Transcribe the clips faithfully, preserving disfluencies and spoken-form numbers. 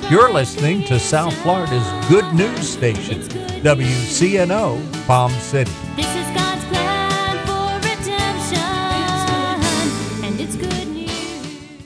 You're listening to South Florida's good news station, W C N O Palm City. This is God's plan for redemption, and it's good news.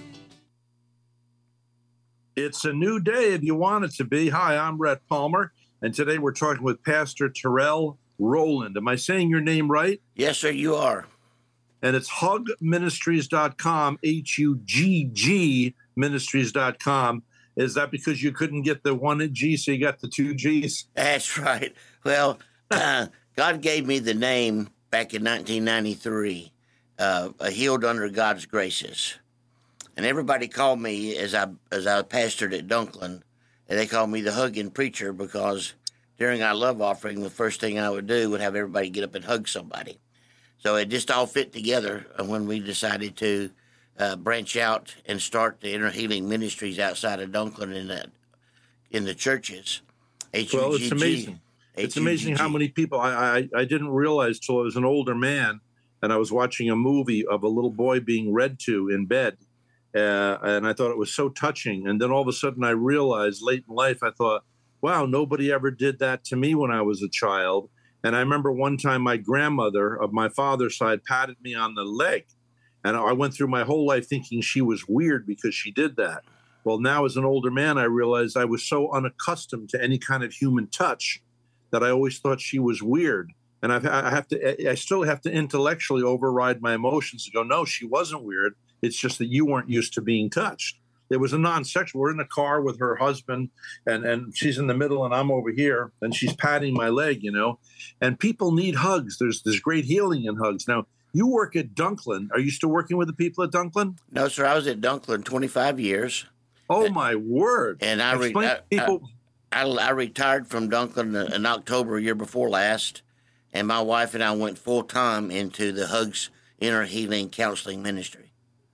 It's a new day if you want it to be. Hi, I'm Rhett Palmer, and today we're talking with Pastor Terrell Rowland. Am I saying your name right? Yes, sir, you are. And it's hug ministries dot com, H U G G ministries dot com. Is that because you couldn't get the one G, so you got the two G's? That's right. Well, uh, God gave me the name back in nineteen ninety-three, uh, Healed Under God's Graces. And everybody called me, as I as I pastored at Dunklin, and they called me the hugging preacher because during our love offering, the first thing I would do would have everybody get up and hug somebody. So it just all fit together when we decided to uh, branch out and start the inner healing ministries outside of Dunklin in the, in the churches. H U G G. Well, it's amazing. It's amazing how many people, I, I, I didn't realize till I was an older man and I was watching a movie of a little boy being read to in bed. Uh, and I thought it was so touching. And then all of a sudden I realized late in life, I thought, wow, nobody ever did that to me when I was a child. And I remember one time my grandmother of my father's side patted me on the leg. And I went through my whole life thinking she was weird because she did that. Well, now as an older man, I realized I was so unaccustomed to any kind of human touch that I always thought she was weird. And I've, I have to, I still have to intellectually override my emotions to go, no, she wasn't weird. It's just that you weren't used to being touched. It was a non-sexual. We're in the car with her husband, and, and she's in the middle, and I'm over here, and she's patting my leg, you know. And people need hugs. There's there's great healing in hugs. Now, you work at Dunklin. Are you still working with the people at Dunklin? No, sir. I was at Dunklin twenty-five years. Oh, my word. And I, re- Explain I, to people. I, I, I retired from Dunklin in October year before last, and my wife and I went full-time into the Hugs Inner Healing Counseling Ministry.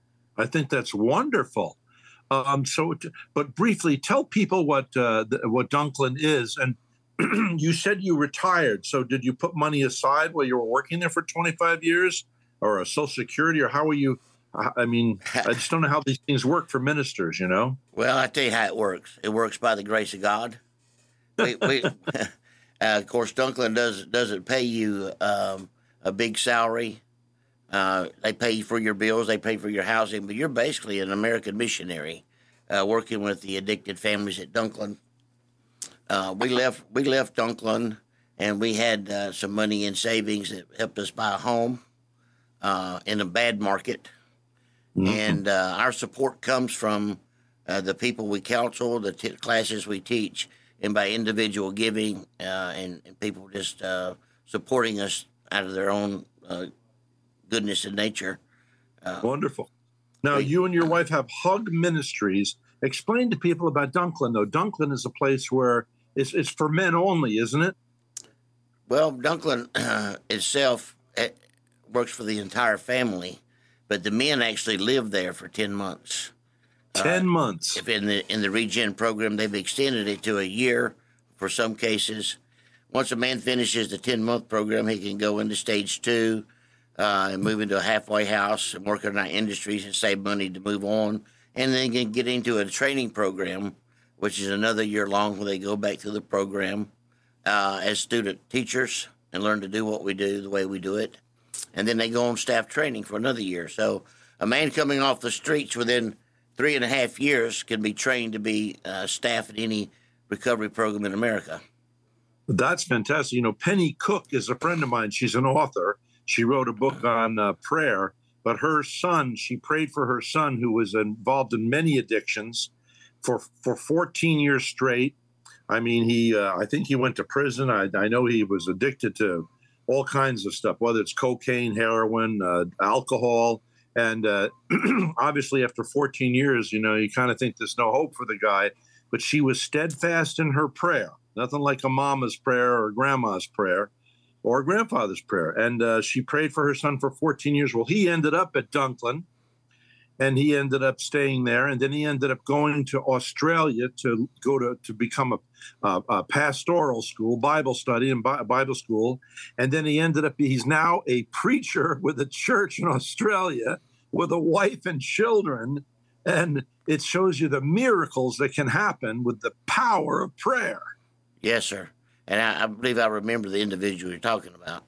I think that's wonderful. Um, so, but briefly, tell people what uh, the, what Dunklin is. And you said you retired. So, did you put money aside while you were working there for twenty-five years, or a Social Security, or how were you? I mean, I just don't know how these things work for ministers. You know. Well, I tell you how it works. It works by the grace of God. We, we uh, of course, Dunklin does doesn't pay you um, a big salary. Uh, they pay you for your bills, they pay for your housing, but you're basically an American missionary uh, working with the addicted families at Dunklin. Uh, we left we left Dunklin, and we had uh, some money in savings that helped us buy a home uh, in a bad market. Mm-hmm. And uh, our support comes from uh, the people we counsel, the t- classes we teach, and by individual giving uh, and, and people just uh, supporting us out of their own uh, goodness and nature. Uh, Wonderful. Now, we, you and your wife have Hug Ministries. Explain to people about Dunklin, though. Dunklin is a place where it's, it's for men only, isn't it? Well, Dunklin uh, itself it works for the entire family, but the men actually live there for ten months. Ten uh, months. If in the in the Regen program, they've extended it to a year for some cases. Once a man finishes the ten-month program, he can go into stage two, Uh, and move into a halfway house and work in our industries and save money to move on. And then can get into a training program, which is another year long where they go back through the program uh, as student teachers and learn to do what we do the way we do it. And then they go on staff training for another year. So a man coming off the streets within three and a half years can be trained to be uh, staff at any recovery program in America. That's fantastic. You know, Penny Cook is a friend of mine. She's an author. She wrote a book on uh, prayer, but her son, she prayed for her son who was involved in many addictions for, for fourteen years straight. I mean, he, uh, I think he went to prison. I, I know he was addicted to all kinds of stuff, whether it's cocaine, heroin, uh, alcohol. And uh, obviously after fourteen years, you know, you kind of think there's no hope for the guy, but she was steadfast in her prayer, nothing like a mama's prayer or a grandma's prayer. Or grandfather's prayer. And uh, she prayed for her son for fourteen years. Well, he ended up at Dunklin, and he ended up staying there. And then he ended up going to Australia to go to, to become a, a, a pastoral school, Bible study and Bi- Bible school. And then he ended up, he's now a preacher with a church in Australia with a wife and children. And it shows you the miracles that can happen with the power of prayer. Yes, sir. And I, I believe I remember the individual you're talking about.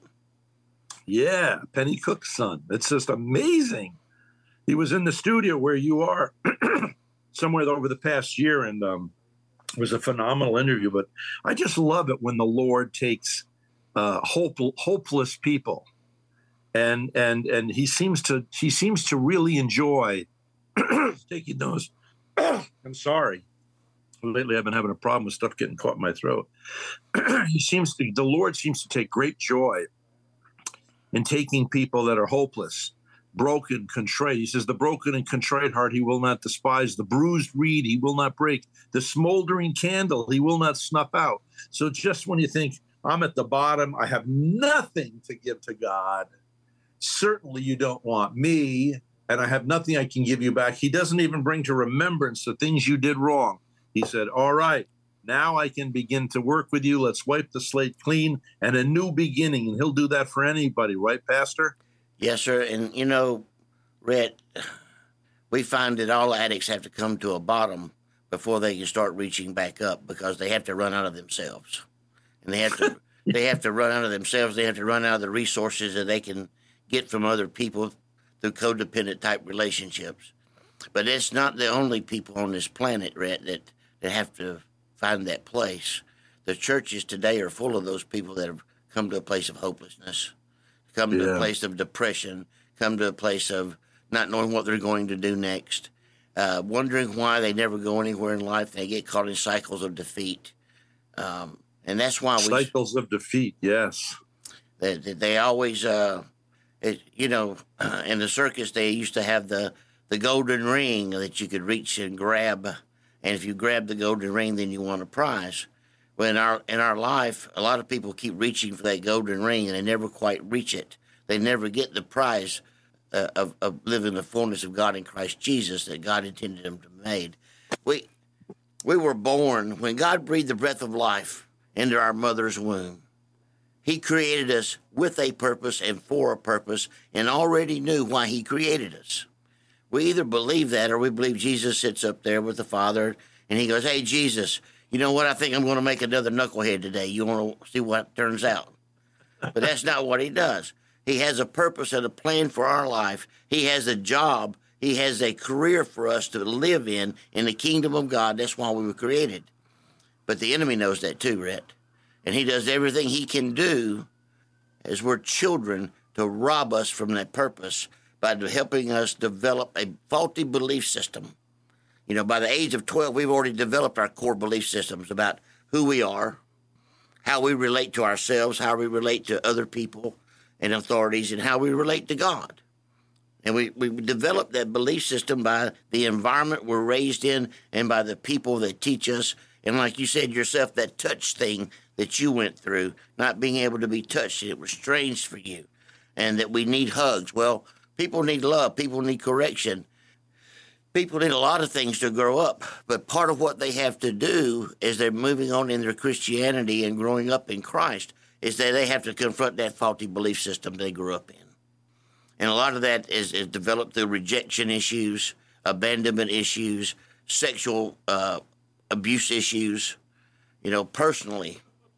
Yeah, Penny Cook's son. It's just amazing. He was in the studio where you are somewhere over the past year, and um, it was a phenomenal interview. But I just love it when the Lord takes uh, hope, hopeless people, and and and he seems to he seems to really enjoy taking those. I'm sorry. Lately, I've been having a problem with stuff getting caught in my throat. he seems to, the Lord seems to take great joy in taking people that are hopeless, broken, contrite. He says, the broken and contrite heart he will not despise. The bruised reed he will not break. The smoldering candle he will not snuff out. So just when you think, I'm at the bottom, I have nothing to give to God, certainly you don't want me, and I have nothing I can give you back. He doesn't even bring to remembrance the things you did wrong. He said, all right, now I can begin to work with you. Let's wipe the slate clean and a new beginning. And he'll do that for anybody, right, Pastor? Yes, sir. And, you know, Rhett, we find that all addicts have to come to a bottom before they can start reaching back up, because they have to run out of themselves. And they have to they have to run out of themselves. They have to run out of the resources that they can get from other people through codependent type relationships. But it's not the only people on this planet, Rhett, that, that have to find that place. The churches today are full of those people that have come to a place of hopelessness, come to Yeah. a place of depression, come to a place of not knowing what they're going to do next, uh, wondering why they never go anywhere in life. They get caught in cycles of defeat. Um, and that's why we... Cycles of defeat, yes. They, they always, uh, it, you know, uh, in the circus, they used to have the, the golden ring that you could reach and grab. And if you grab the golden ring, then you won a prize. Well, in our, in our life, a lot of people keep reaching for that golden ring, and they never quite reach it. They never get the prize uh, of, of living the fullness of God in Christ Jesus that God intended them to made. We, we were born, when God breathed the breath of life into our mother's womb, he created us with a purpose and for a purpose, and already knew why he created us. We either believe that, or we believe Jesus sits up there with the Father and he goes, hey, Jesus, you know what? I think I'm going to make another knucklehead today. You want to see what turns out? But that's not what he does. He has a purpose and a plan for our life. He has a job. He has a career for us to live in, in the kingdom of God. That's why we were created. But the enemy knows that too, Rhett. And he does everything he can do as we're children to rob us from that purpose by helping us develop a faulty belief system. You know, by the age of twelve, we've already developed our core belief systems about who we are, how we relate to ourselves, how we relate to other people and authorities, and how we relate to God. And we, we develop that belief system by the environment we're raised in and by the people that teach us. And like you said yourself, that touch thing that you went through, not being able to be touched, it was strange for you, and that we need hugs. Well, people need love. People need correction. People need a lot of things to grow up, but part of what they have to do as they're moving on in their Christianity and growing up in Christ is that they have to confront that faulty belief system they grew up in. And a lot of that is, is developed through rejection issues, abandonment issues, sexual uh, abuse issues. You know, personally,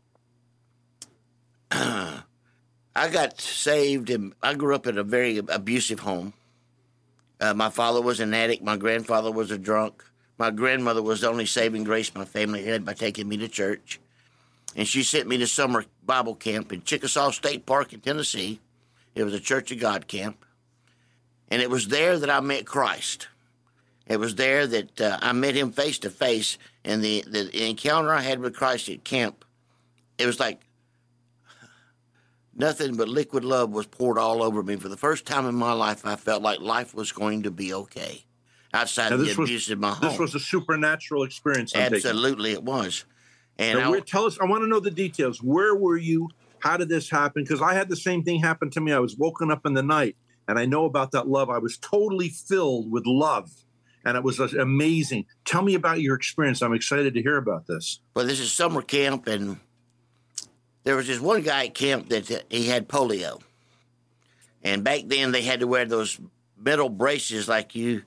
I got saved, and I grew up in a very abusive home. Uh, my father was an addict. My grandfather was a drunk. My grandmother was the only saving grace my family had by taking me to church. And she sent me to summer Bible camp in Chickasaw State Park in Tennessee. It was a Church of God camp. And it was there that I met Christ. It was there that uh, I met him face to face. And the, the encounter I had with Christ at camp, it was like nothing but liquid love was poured all over me. For the first time in my life, I felt like life was going to be okay outside Now, the this abuse was, of my home. This was a supernatural experience. I'm Absolutely, it was. And now, I, where, tell us, I want to know the details. Where were you? How did this happen? Because I had the same thing happen to me. I was woken up in the night, and I know about that love. I was totally filled with love, and it was uh, amazing. Tell me about your experience. I'm excited to hear about this. well, this is summer camp, and there was this one guy at camp that uh, he had polio. And back then they had to wear those metal braces like you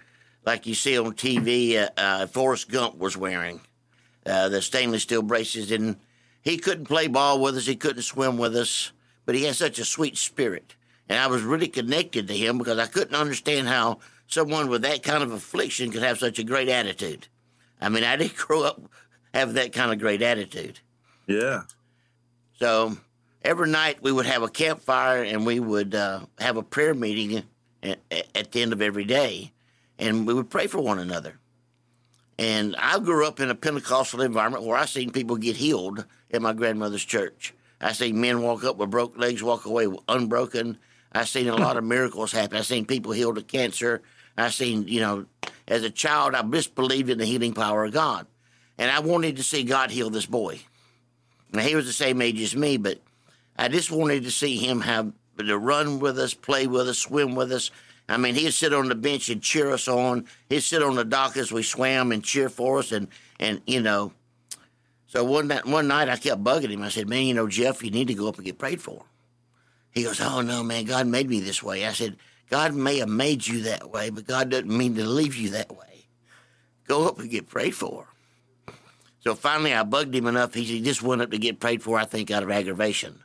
like you see on T V, uh, uh, Forrest Gump was wearing, uh, the stainless steel braces. And he couldn't play ball with us. He couldn't swim with us, but he had such a sweet spirit. And I was really connected to him because I couldn't understand how someone with that kind of affliction could have such a great attitude. I mean, I didn't grow up having that kind of great attitude. Yeah. So every night we would have a campfire and we would uh, have a prayer meeting at, at the end of every day, and we would pray for one another. And I grew up in a Pentecostal environment where I seen people get healed at my grandmother's church. I seen men walk up with broke legs, walk away unbroken. I seen a lot of miracles happen. I seen people healed of cancer. I seen, you know, as a child, I just believed in the healing power of God. And I wanted to see God heal this boy. Now, he was the same age as me, but I just wanted to see him have to run with us, play with us, swim with us. I mean, he'd sit on the bench and cheer us on. He'd sit on the dock as we swam and cheer for us. And, and you know, so one night, one night I kept bugging him. I said, man, you know, Jeff, you need to go up and get prayed for. He goes, oh, no, man, God made me this way. I said, God may have made you that way, but God doesn't mean to leave you that way. Go up and get prayed for. So finally, I bugged him enough. He, he just went up to get prayed for, I think, out of aggravation.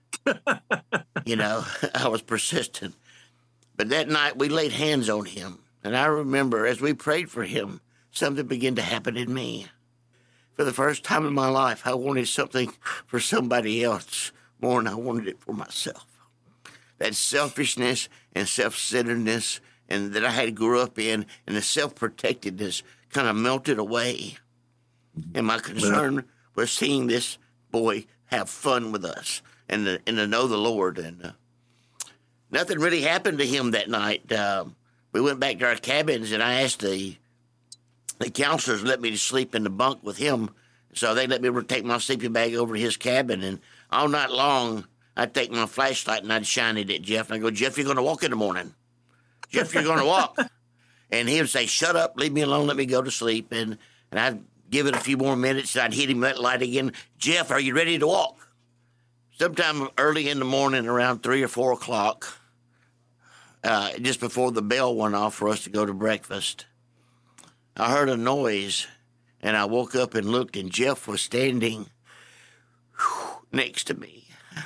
You know, I was persistent. But that night, we laid hands on him. And I remember, as we prayed for him, something began to happen in me. For the first time in my life, I wanted something for somebody else more than I wanted it for myself. That selfishness and self-centeredness and that I had grew up in and the self-protectedness kind of melted away. And my concern was seeing this boy have fun with us and to, and to know the Lord. And uh, nothing really happened to him that night. Uh, we went back to our cabins, and I asked the the counselors to let me sleep in the bunk with him. So they let me take my sleeping bag over to his cabin. And all night long, I'd take my flashlight and I'd shine it at Jeff. And I'd go, Jeff, you're going to walk in the morning. Jeff, you're going to walk. And he would say, shut up, leave me alone, let me go to sleep. And, and I'd give it a few more minutes, and I'd hit him that light again. Jeff, are you ready to walk? Sometime early in the morning, around three or four o'clock, uh, just before the bell went off for us to go to breakfast, I heard a noise, and I woke up and looked, and Jeff was standing whew, next to me.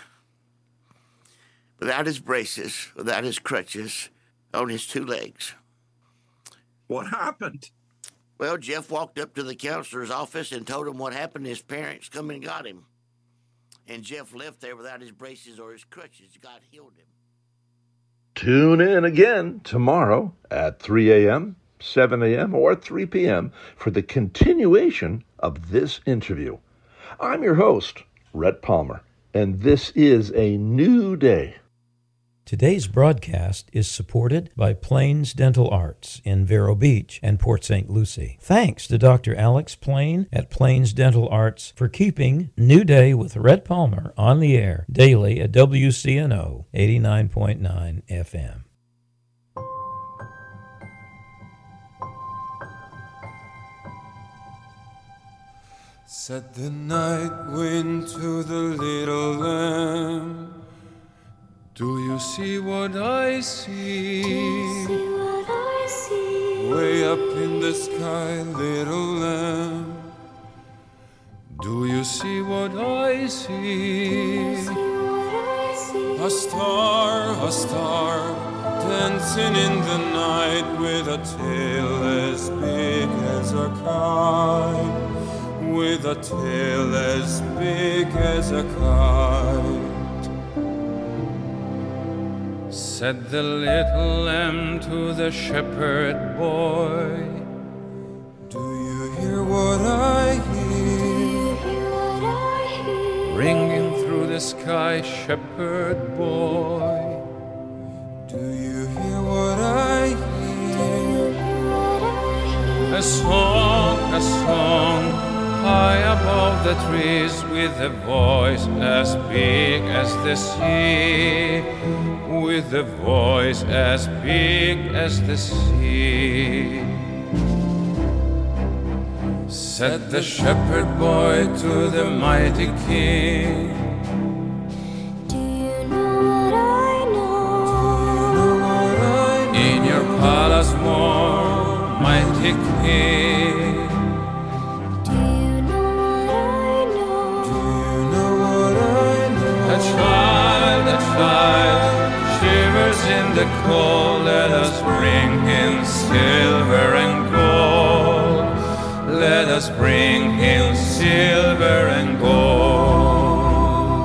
Without his braces, without his crutches, on his two legs. What happened? Well, Jeff walked up to the counselor's office and told him what happened. His parents come and got him. And Jeff left there without his braces or his crutches. God healed him. Tune in again tomorrow at three a.m., seven a.m., or three p.m. for the continuation of this interview. I'm your host, Rhett Palmer, and this is a new day. Today's broadcast is supported by Plains Dental Arts in Vero Beach and Port Saint Lucie. Thanks to Doctor Alex Plain at Plains Dental Arts for keeping New Day with Rhett Palmer on the air daily at W C N O eighty-nine point nine F M. Said the night wind to the little lamb, do you see what I see? Do you see what I see? Way up in the sky, little lamb. Do you see what I see? Do you see what I see? A star, a star, dancing in the night with a tail as big as a kite, with a tail as big as a kite. Said the little lamb to the shepherd boy, do you hear what I hear? Do you hear what I hear? Ringing through the sky, shepherd boy, do you hear what I hear? Do you hear what I hear? A song, a song, high above the trees, with a voice as big as the sea, with a voice as big as the sea. Said the shepherd boy to the mighty king, Do you know what I know? do you know what I know? In your palace more, the call, let us bring him silver and gold. Let us bring him silver and gold.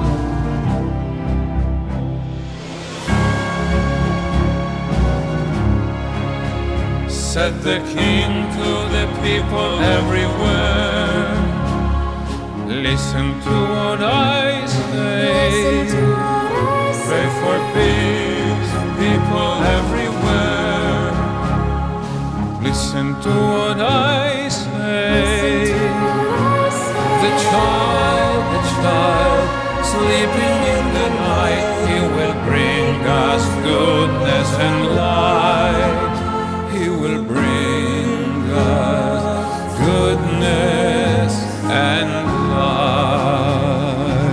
Said the king to the people everywhere, listen to what I say. Pray for peace, people everywhere. Listen to what I say. The child, the child, sleeping in the night, he will bring us goodness and light. He will bring us goodness and light.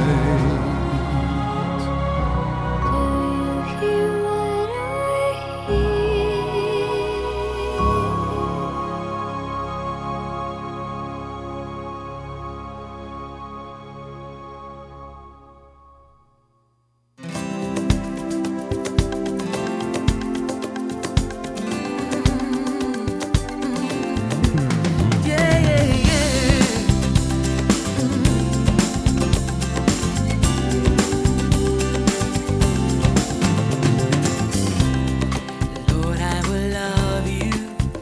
Do you hear what I hear? Yeah, yeah, yeah. Lord, I will love you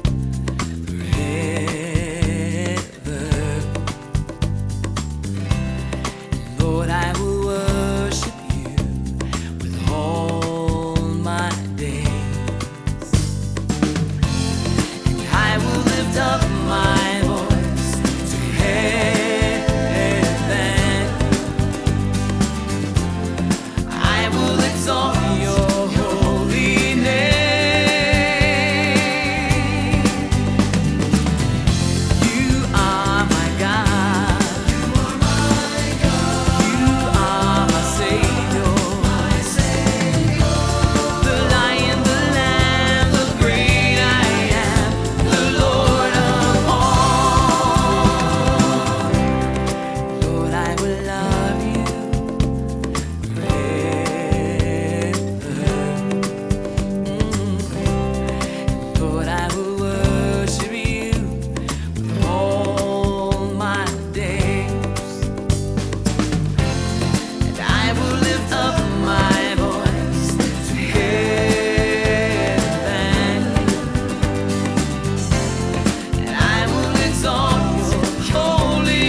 forever. Lord, I will worship you with all my days. And I will lift up my voice to heaven. I will exalt your holy name. You are my God. You are my God. You are my Savior. My Savior. The Lion, the Lamb, the great I am, the Lord of all. Lord, I will love you forever. Lord, I will worship you with all my days. And I will lift up my voice to heaven. And I will exalt your holy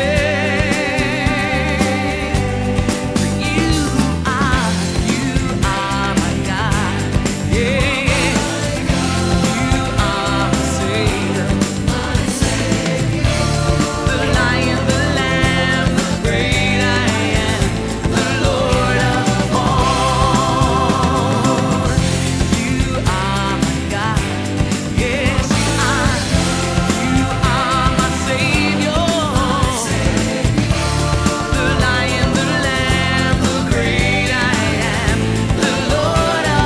name. For you are, you are my God. Yeah, yeah. You are my Savior. The Lion, the Lamb, the great I am, the Lord of all. You are my God. Yes, you are. You are my Savior. The Lion, the Lamb, the great I am, the Lord of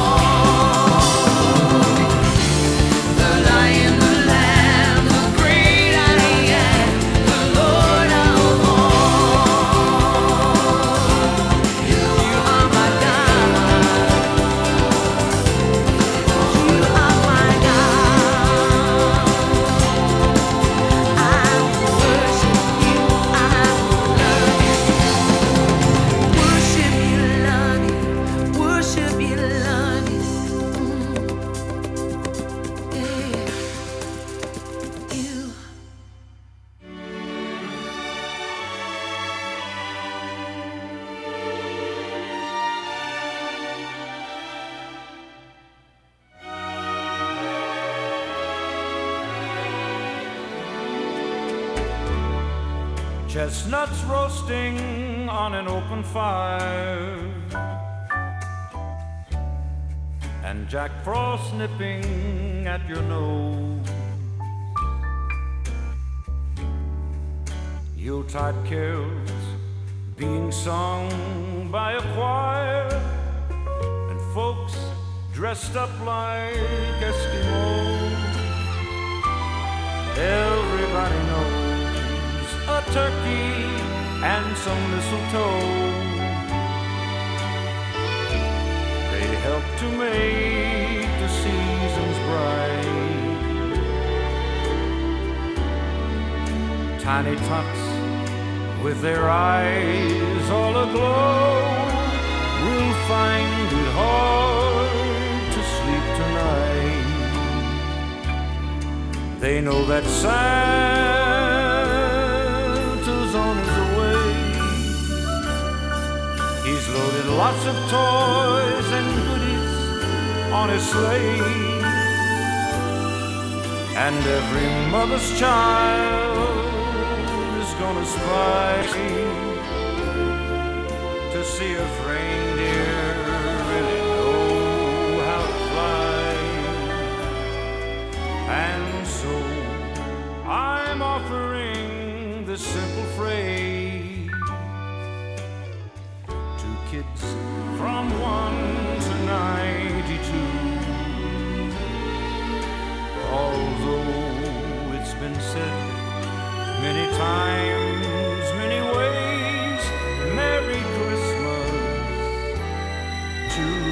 all. The Lion, the Lamb, the great I am, the Lord of all. You are my God. You are my God. I worship you. I love you. Worship you, love you. Worship you, love you. Yeah. You. Chestnuts roasting on an open fire, and Jack Frost nipping at your nose. Yuletide carols being sung by a choir, and folks dressed up like Eskimos. Everybody knows a turkey and some mistletoe, they help to to make the seasons bright. Tiny tots with their eyes all aglow will find it hard to sleep tonight. They know that Santa's on his way. He's loaded lots of toys and goodies on his sleigh, and every mother's child is gonna spy to see if reindeer really know how to fly. And so I'm offering this simple phrase to kids from one to ninety-two. Although it's been said many times, many ways, Merry Christmas to you.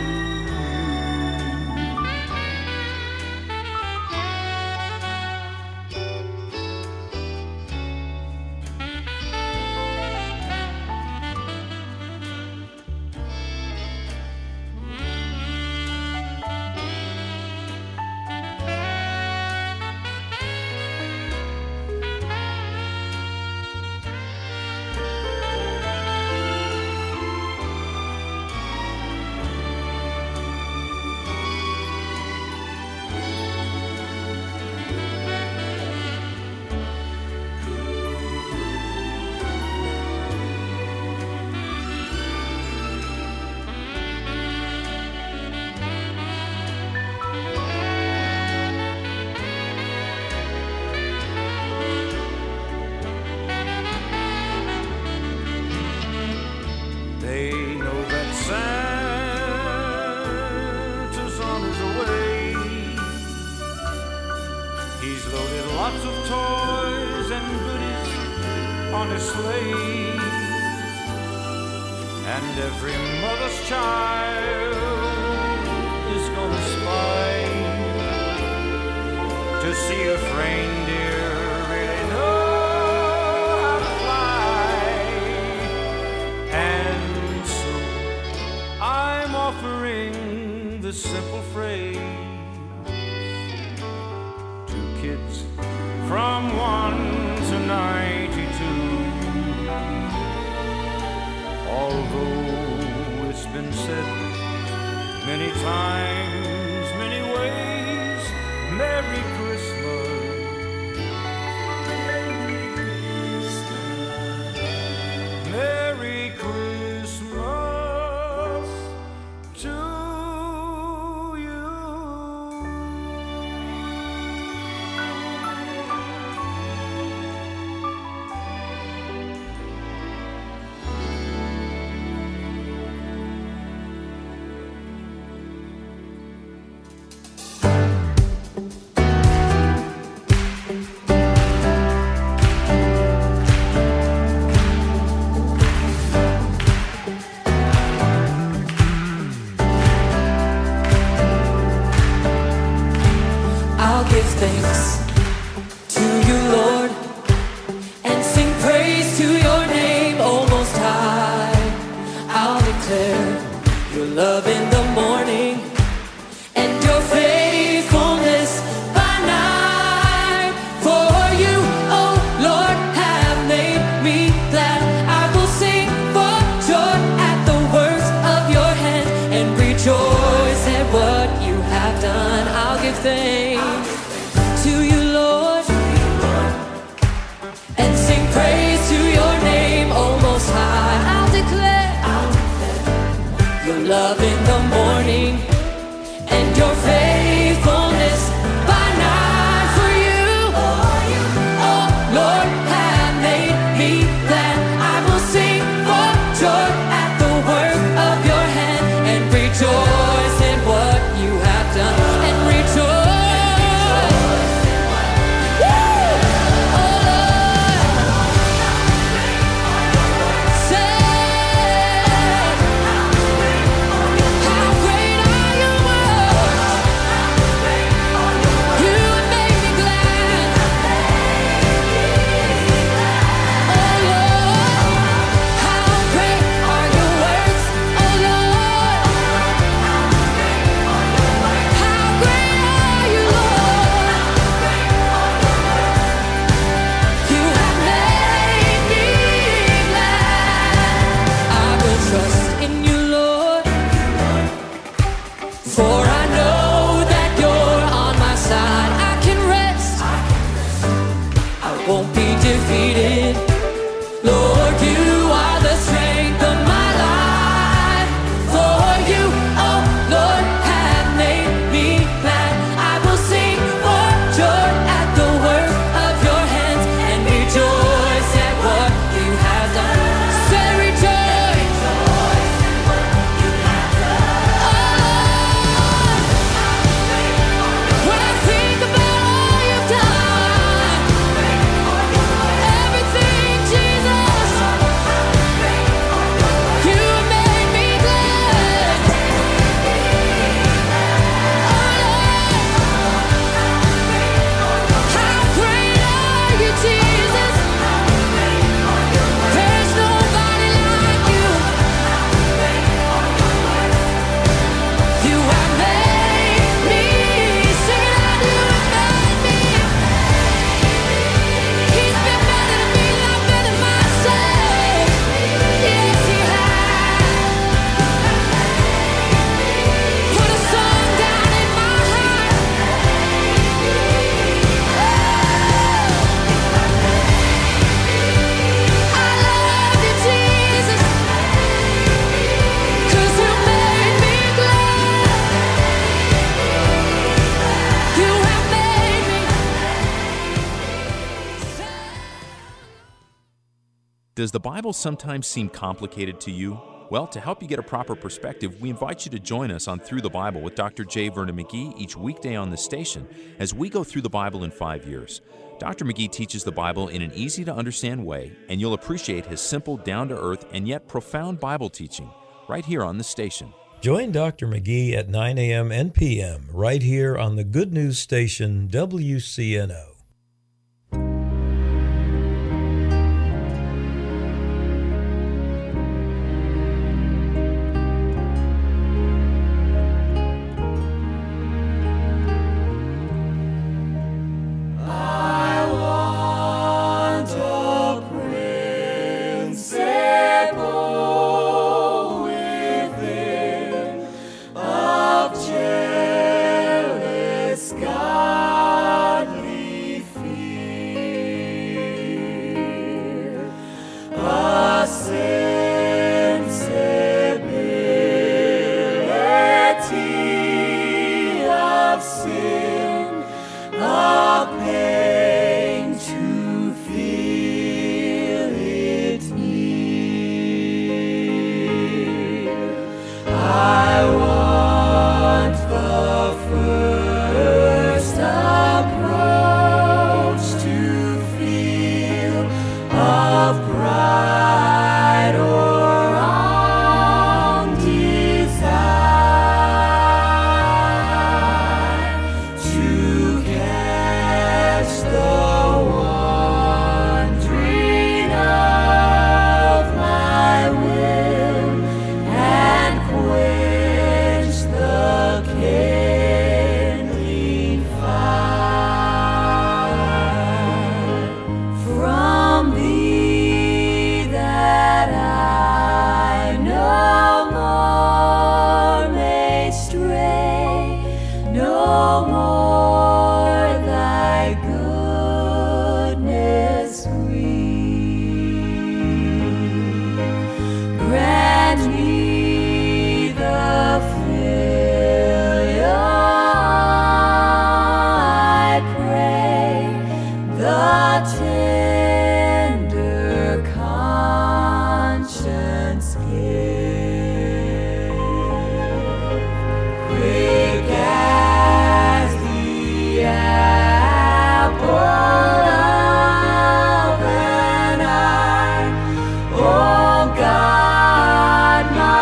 They know that Santa's on his way. He's loaded lots of toys and goodies on his sleigh, and every mother's child is gonna spy to see if reindeer really know how to fly. And so I'm offering this simple phrase to kids from one to ninety-two. Although it's been said many times, many ways, Merry Christmas. Merry Christmas to you. I'll give thanks to you, Lord, and sing praise to your name, O Most High. I'll declare your love in the morning and your faithfulness by night. For you, O Lord, have made me glad. I will sing for joy at the works of your hand and rejoice at what you have done. I'll give thanks to you, Lord, and sing praise to your name, O Most High. I'll declare your love in the morning and your faithfulness by night. For you, oh Lord, have made me glad. I will sing for joy at the work of your hand and rejoice in what you have done. And rejoice. Say, how great are you? Does the Bible sometimes seem complicated to you? Well, to help you get a proper perspective, we invite you to join us on Through the Bible with Doctor J. Vernon McGee each weekday on this station as we go through the Bible in five years. Doctor McGee teaches the Bible in an easy-to-understand way, and you'll appreciate his simple, down-to-earth, and yet profound Bible teaching right here on the station. Join Doctor McGee at nine a.m. and p m right here on the Good News Station W C N O. Oh God, my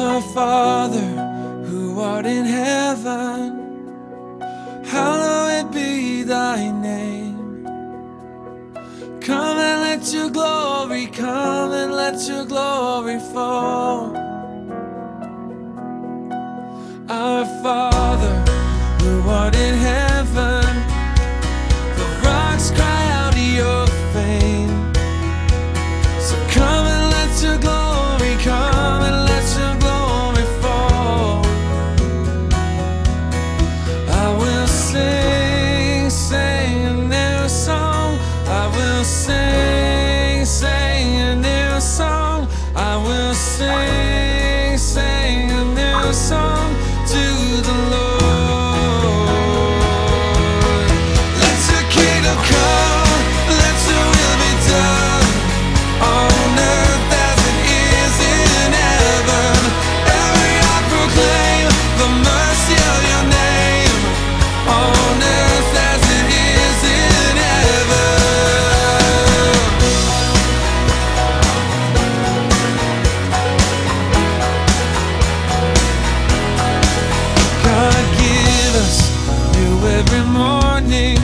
Our Father, who art in heaven, hallowed be thy name. Come and let your glory, come and let your glory fall. Our Father, who art in heaven, the rocks cry out your fame. So come and let your glory, come and let your glory fall. I will sing, sing a new song. I will sing, sing a new song. I will sing, sing a new song to the Lord. Let your kingdom come, let your will be done on earth as it is in heaven. Every heart proclaim the mercy of your name on earth as it is in heaven. God, give us new every morning.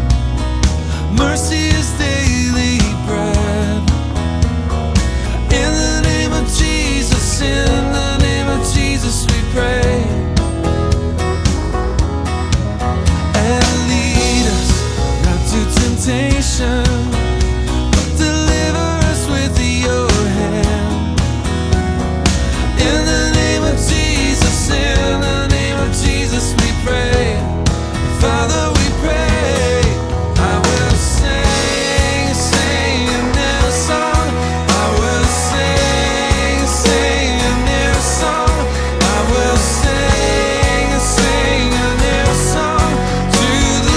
Mercy is daily bread. In the name of Jesus, in the name of Jesus we pray. And lead us not to temptation, but deliver us with your hand. In the name of Jesus, in the name of Jesus we pray. Father, we pray. I will sing, sing a new song. I will sing, sing a new song. I will sing, sing a new song to the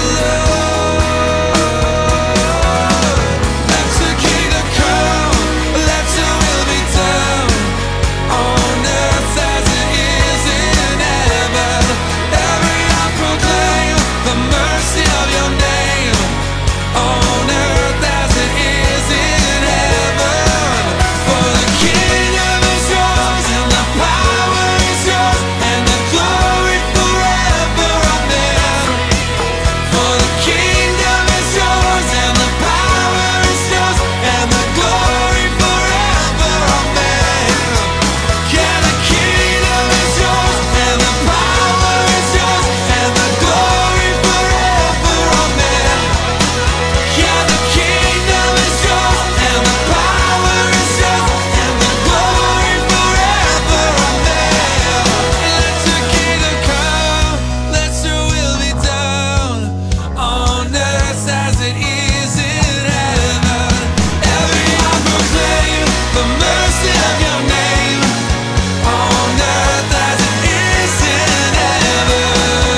Lord. Let your kingdom come, let your will be done on earth as it is in heaven. Every heart proclaim the mercy of your name on earth as it is in heaven. For the kingdom is yours and the power is yours and the glory forever. Amen. For the kingdom is yours and the power is yours and the glory forever. Amen. Yeah, the kingdom is yours and the power is yours and the glory forever. Amen. Yeah, the kingdom is yours and the power is yours and the glory forever. Amen. Let your kingdom come, let your will be done on earth as it is in heaven. Every heart proclaim the mercy of your name on earth as it is in heaven.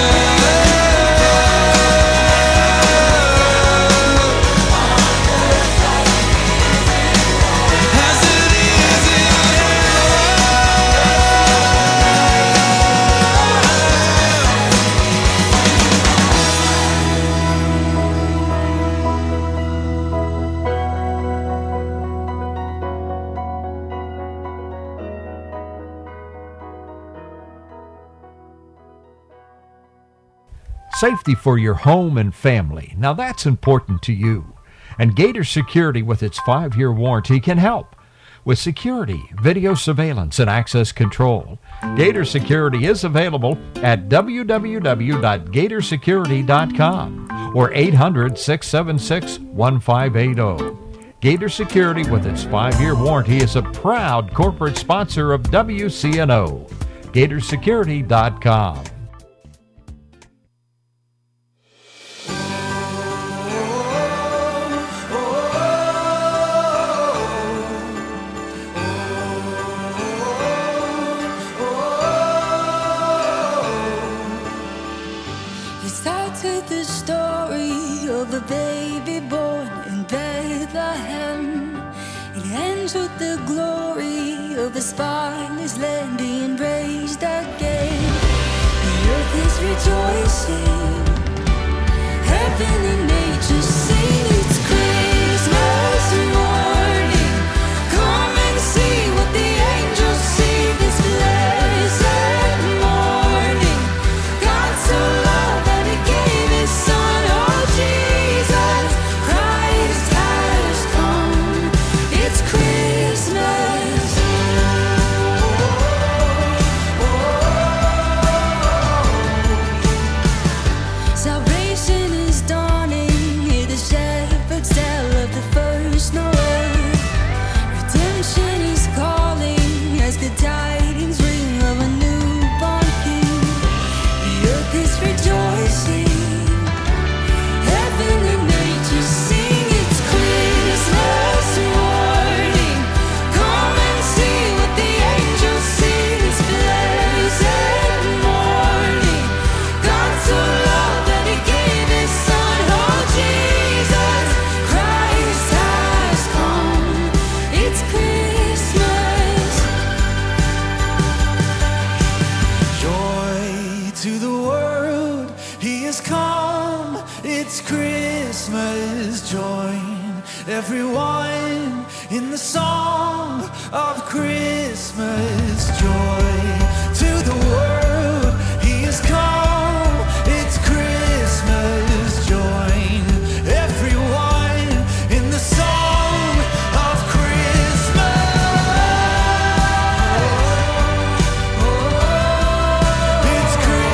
As it is in Safety for your home and family. Now that's important to you. And Gator Security with its five-year warranty can help. With security, video surveillance, and access control, Gator Security is available at w w w dot gator security dot com or eight hundred, six seven six, one five eight zero. Gator Security with its five-year warranty is a proud corporate sponsor of W C N O. gator security dot com. It starts with the story of a baby born in Bethlehem. It ends with the glory of a spineless land being raised again. The earth is rejoicing, heaven and nature sing. It's Christmas morning. Come and see what the angels see. This land. everyone in the song of Christmas joy. To the world he has come, it's Christmas joy. Everyone in the song of Christmas. It's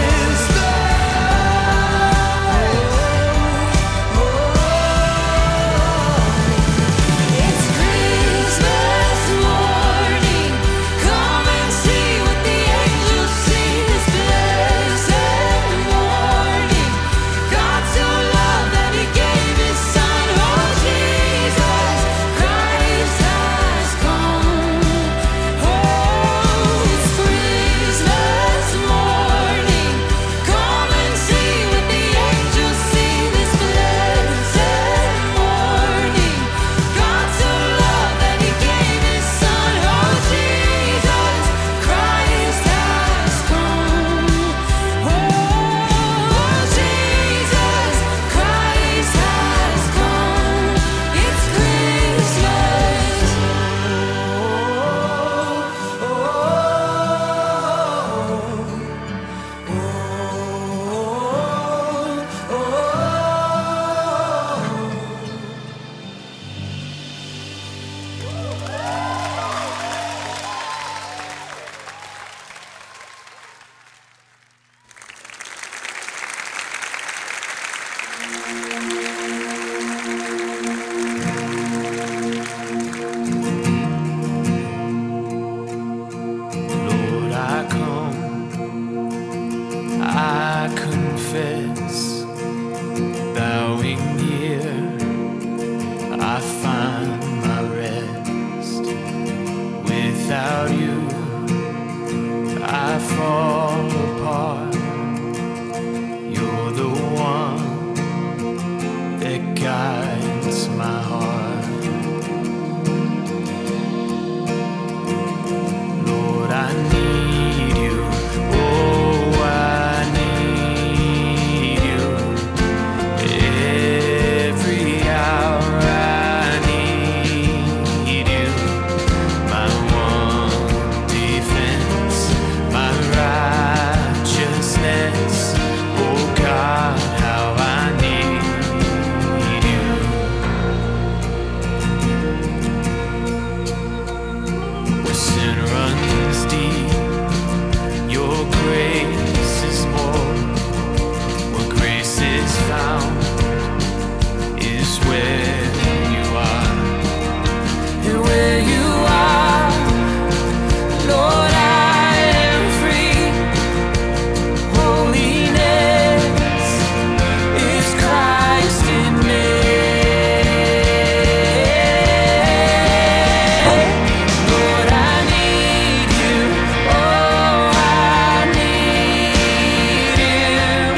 It's Christmas morning. Come and see what the angels sing this blessed morning. God so loved that He gave His Son. Oh, Jesus Christ has come. Oh, it's Christmas morning. Come and see what the angels sing this blessed morning. God so loved that He gave His Son. Oh, Jesus Christ has come. Oh, Jesus Christ has come. It's Christmas. Lord, I come, I confess, bowing here, I find my rest. Without you, I fall apart. You're the one that guides my heart. Lord, I need you. Oh, I need you. Every hour I need you. My one defense, my righteousness. Oh God, how I need you. Where sin runs deep, your grace is more. Where grace is found is where you are. And where you are, Lord, I am free. Holiness is Christ in me. Lord, I need you. Oh, I need you.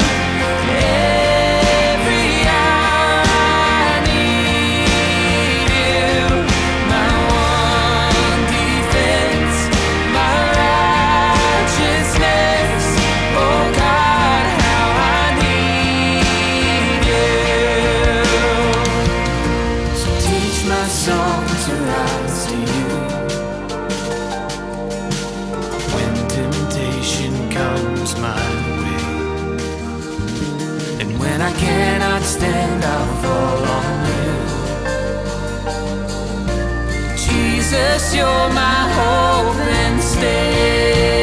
Every hour I need you. My one defense, my righteousness. Oh God, how I need you. So teach my song to rise to you. When temptation comes my way, and when I cannot stand, I'll fall on you. Jesus, you're my hope and stay.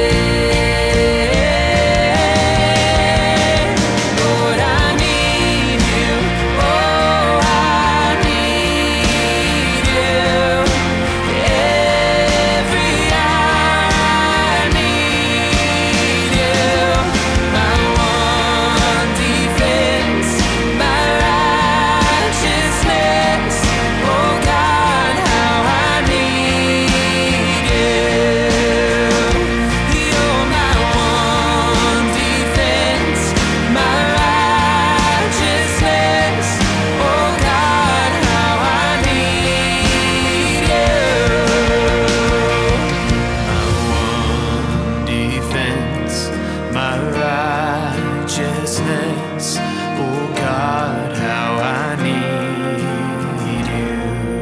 Lord, I need you. Oh, I need you. Every hour I need you. My one defense, my righteousness. Oh God, how I need you. You're my one defense, my righteousness. Oh God, how I need you. My one defense, my righteousness. Oh God, how I need you.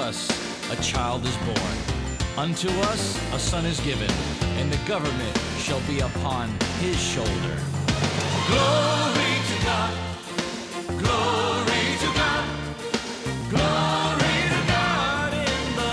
us a child is born. Unto us a son is given, and the government shall be upon his shoulder. Glory to God. Glory to God. Glory to God in the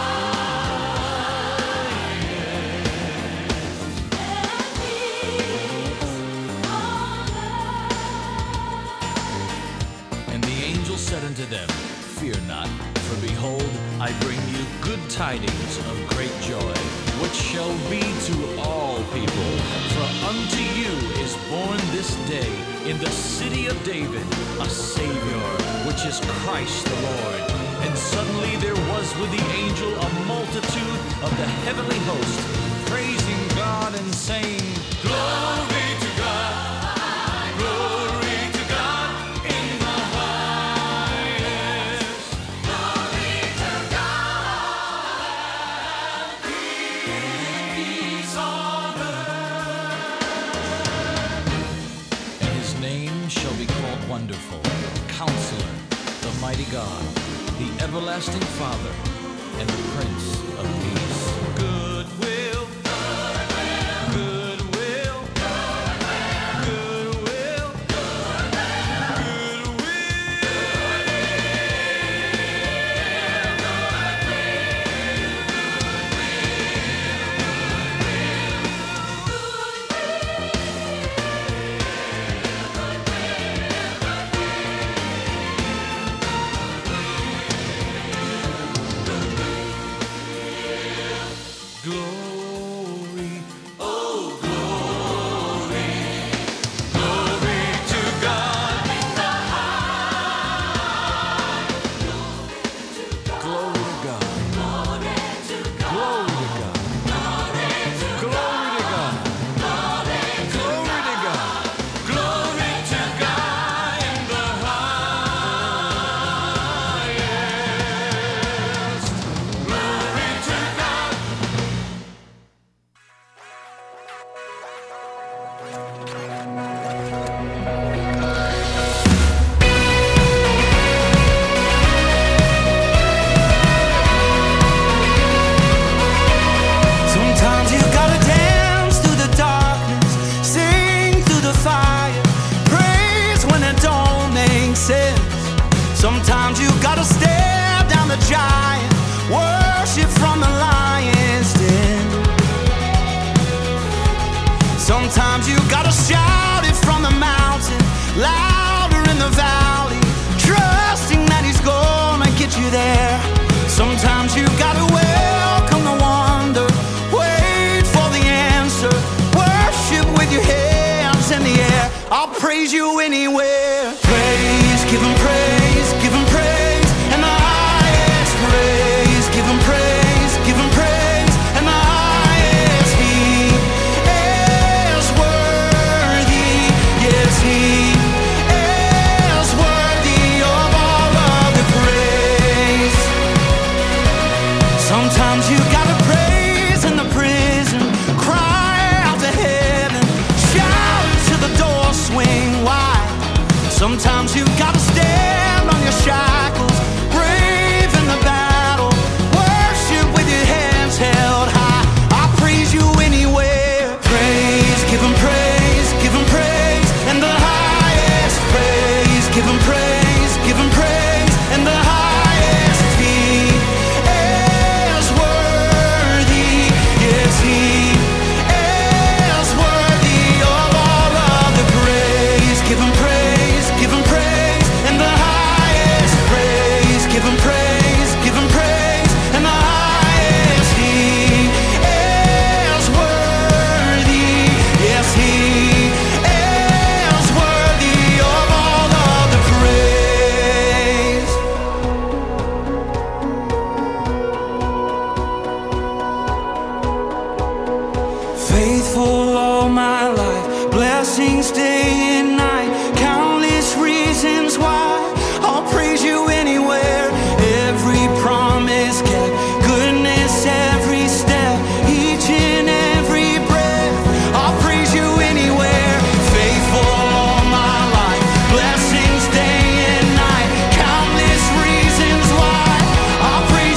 highest. And the angel said unto them, Fear not, for behold, I bring you good tidings of great joy, which shall be to all people. For unto you is born this day in the city of David a Savior, which is Christ the Lord. And suddenly there was with the angel a multitude of the heavenly host, praising God and saying, Glory to God, glory to God in the highest. Glory to God, peace on earth. And his name shall be called Wonderful, Counselor, the Mighty God, the Everlasting Father, and the Prince of Peace. Goodwill, goodwill, goodwill, glory, oh glory, glory to God in the high. Glory to God, glory to God, glory to God, glory to God, glory to God, glory to God in the highest. Glory to God. Sometimes you gotta dance through the darkness, sing through the fire, praise when it don't make sense. Sometimes you gotta stare down the giant, worship from the lion's den. Sometimes you gotta shout it from the mountain, louder in the valley, trusting that he's gonna get you there. Sometimes you gotta welcome the wonder, wait for the answer, worship with your hands in the air. I'll praise you anywhere. Praise, give him praise, give him praise, and the highest praise. Give him praise, give him praise, and the highest. He is worthy, yes he is worthy of all of the praise. Sometimes you gotta praise in the prison, cry out to heaven, shout till the door swing wide. Sometimes you gotta stand on your shackles, brave in the battle, worship with your hands held high. I'll praise you anywhere. Praise, give him praise, give him praise, and the highest praise. Give him praise, give him praise, and the highest. He is worthy, yes he is worthy of all of the praise. Give him praise, give him praise, and the highest praise. Give him praise, give him praise, and the highest. He is worthy, yes he is worthy of all of the praise. Faithful all my life, blessings day and night, countless reasons why I'll praise you anywhere. Every promise kept, goodness every step, each and every breath. I'll praise you anywhere. Faithful all my life, blessings day and night, countless reasons why I'll praise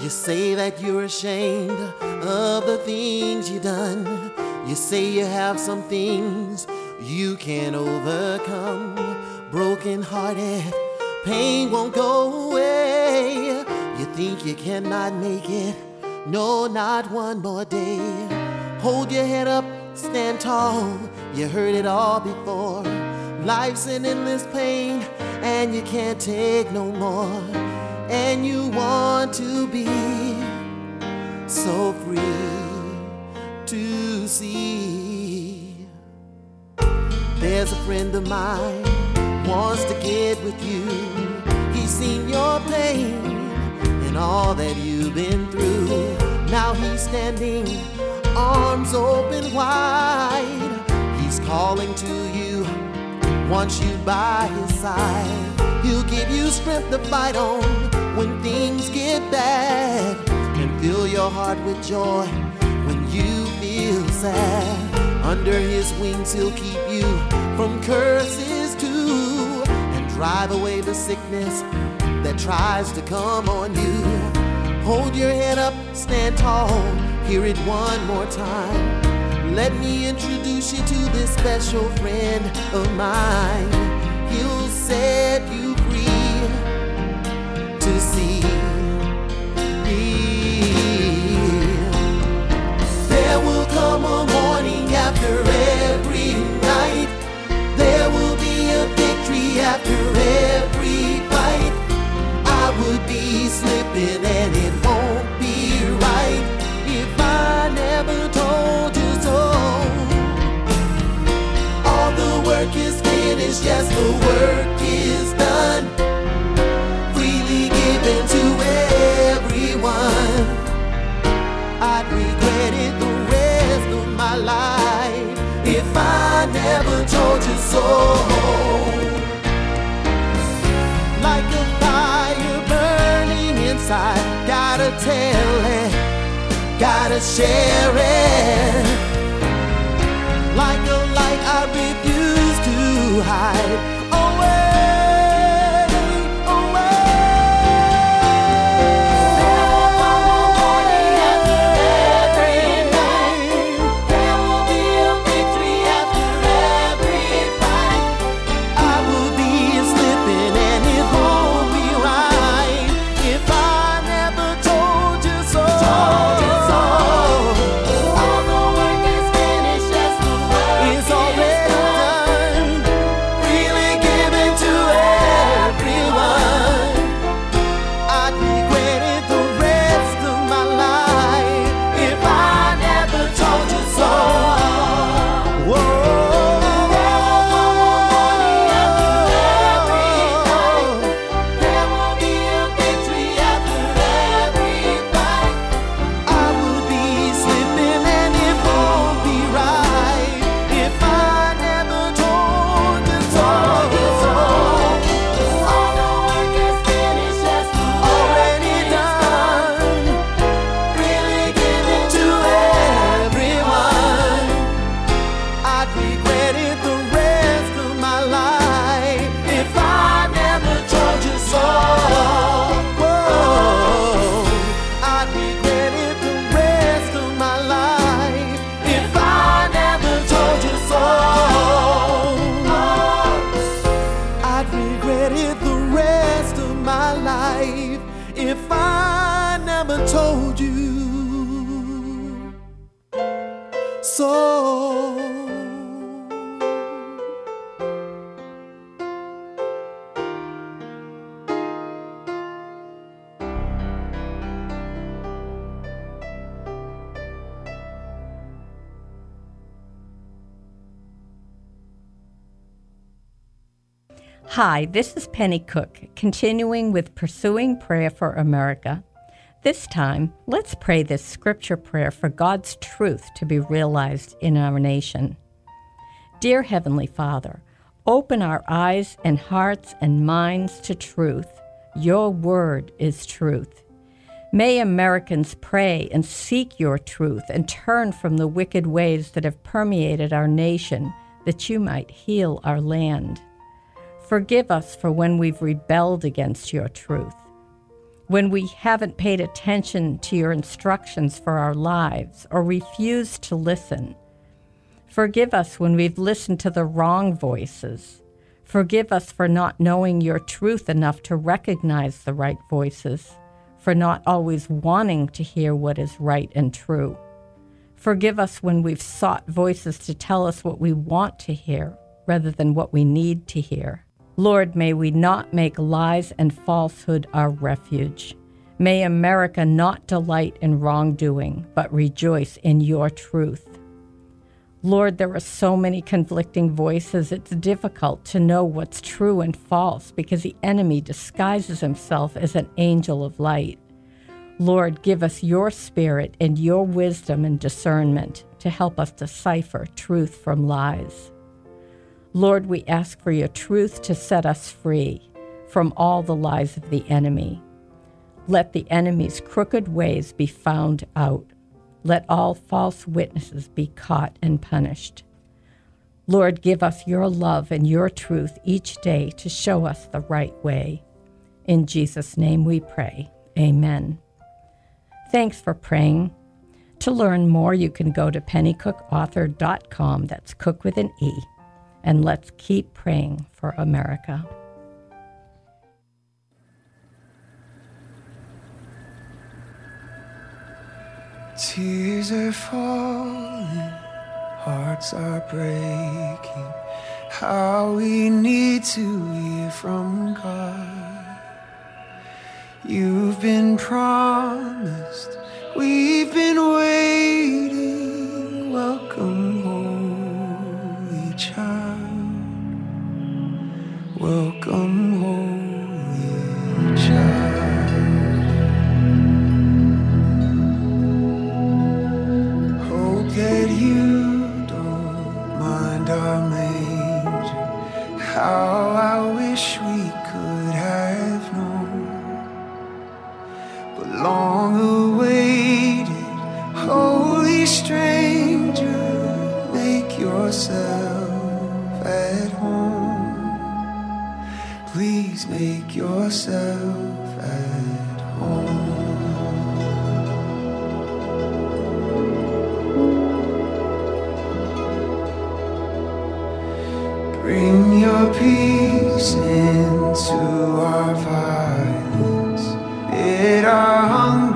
You say that you're ashamed of the things you've done. You say you have some things you can't overcome. Broken hearted, pain won't go away. You think you cannot make it, no, not one more day. Hold your head up, stand tall, you heard it all before. Life's an endless pain, and you can't take no more. And you want to be so free to see. There's a friend of mine wants to get with you. He's seen your pain and all that you've been through. Now he's standing, arms open wide. He's calling to you, wants you by his side. He'll give you strength to fight on when things get bad, and fill your heart with joy when you feel sad. Under his wings he'll keep you from curses too, and drive away the sickness that tries to come on you. Hold your head up, stand tall, hear it one more time. Let me introduce you to this special friend of mine. He'll set you free to see. There will come a morning after every night. There will be a victory after every fight. I would be slipping and it won't be right if I never told you so. All the work is finished, yes, the work is done. Freely given to everyone. I'd regret it the rest of my life if I never told you so. Like a fire burning inside, gotta tell it, gotta share it. Like a light I refuse to hide. Hi, this is Penny Cook, continuing with Pursuing Prayer for America. This time, let's pray this scripture prayer for God's truth to be realized in our nation. Dear Heavenly Father, open our eyes and hearts and minds to truth. Your word is truth. May Americans pray and seek your truth and turn from the wicked ways that have permeated our nation, that you might heal our land. Forgive us for when we've rebelled against your truth. when we haven't paid attention to your instructions for our lives or refused to listen. Forgive us when we've listened to the wrong voices. Forgive us for not knowing your truth enough to recognize the right voices, for not always wanting to hear what is right and true. Forgive us when we've sought voices to tell us what we want to hear rather than what we need to hear. Lord, may we not make lies and falsehood our refuge. May America not delight in wrongdoing, but rejoice in your truth. Lord, there are so many conflicting voices, it's difficult to know what's true and false because the enemy disguises himself as an angel of light. Lord, give us your spirit and your wisdom and discernment to help us decipher truth from lies. Lord, we ask for your truth to set us free from all the lies of the enemy. Let the enemy's crooked ways be found out. Let all false witnesses be caught and punished. Lord, give us your love and your truth each day to show us the right way. In Jesus' name we pray. Amen. Thanks for praying. To learn more, you can go to penny cook author dot com. That's cook with an E. And let's keep praying for America. Tears are falling, hearts are breaking. How we need to hear from God. You've been promised, we've been waiting. Welcome, Holy Child. Welcome, Holy Child. That you don't mind our manger. How I wish we could have known, but long awaited, holy stranger, make yourself at home. Please make yourself at home. Bring your peace into our violence, bid our hunger